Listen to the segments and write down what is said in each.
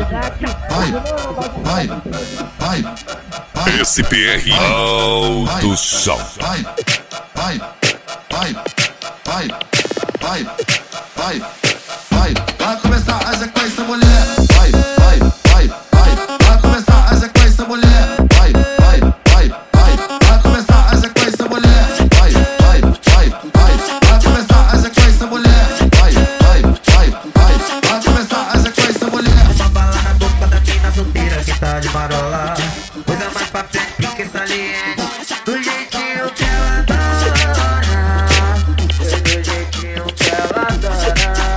SPR Alto Som. Vai começar a sequência, mulher. Vai começar a sequência, mulher. Vai começar a sequência, mulher. Vai começar a sequência, mulher. Vai começar a sequência, mulher. Uma bala na boca da mina solteira que tá de marola. Coisa mais pra frente que saliente. Do jeitinho que ela adora. Do jeitinho que ela adora.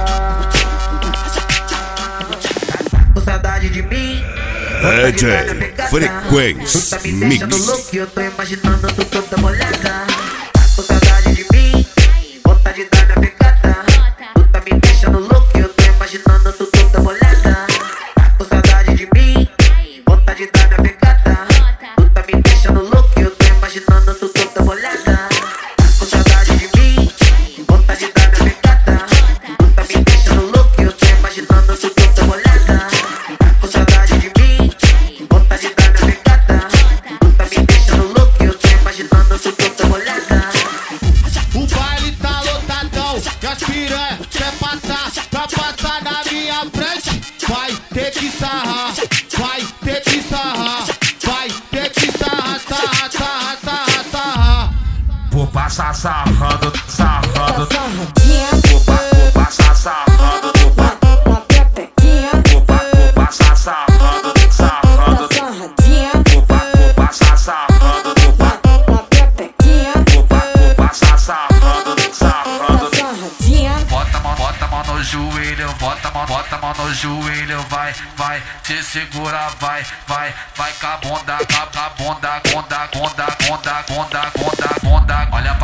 Tá com saudade de mim? DJ Frequência Tu tá me deixando Mix. louco e eu tô imaginando tu toda molhada. Tá com saudade de mim? Vontade de dar minha pegada. Tu tá me deixando louco e eu tô imaginando tu toda molhada. Tá com saudade de mim? Vontade de dar minha pegada. Tu tá me deixando louco e eu tô imaginando tu toda molhada. Tá com saudade de mim? Vontade de dar minha pegada. Tu tá me deixando louco e eu tô imaginando tu toda molhada. Tá com saudade de mim? Vontade de dar minha pegada. Tu tá me deixando louco e eu tô imaginando tu toda molhada. O baile tá lotadão e as piranha quer passar pra passar na minha frente. Vai ter que sarrar, vai ter que sarrar, vai ter que sarrar, sarrar. Vou passar sarrando, sarrando. Sarradinha, Vou passar sarrando, na pepequinha, vou passar sarrando, sarrando. sarradinha, Vou passar sarrando, na pepequinha, vou passar sarrando, sarrando. sarradinha. Bota a mão no joelho, bota a mão no joelho, vai, te segura, vai, com a bunda, olha